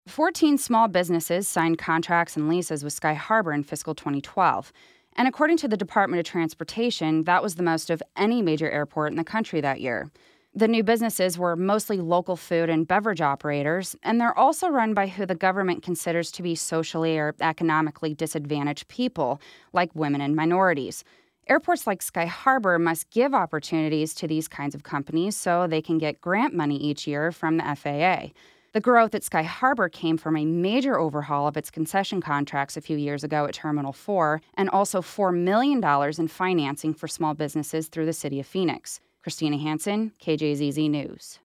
14 small businesses signed contracts and leases with Sky Harbor in fiscal 2012. And according to the Department of Transportation, that was the most of any major airport in the country that year. The new businesses were mostly local food and beverage operators, and they're also run by who the government considers to be socially or economically disadvantaged people, like women and minorities. Airports like Sky Harbor must give opportunities to these kinds of companies so they can get grant money each year from the FAA. The growth at Sky Harbor came from a major overhaul of its concession contracts a few years ago at Terminal 4, and also $4 million in financing for small businesses through the city of Phoenix. Christina Hansen, KJZZ News.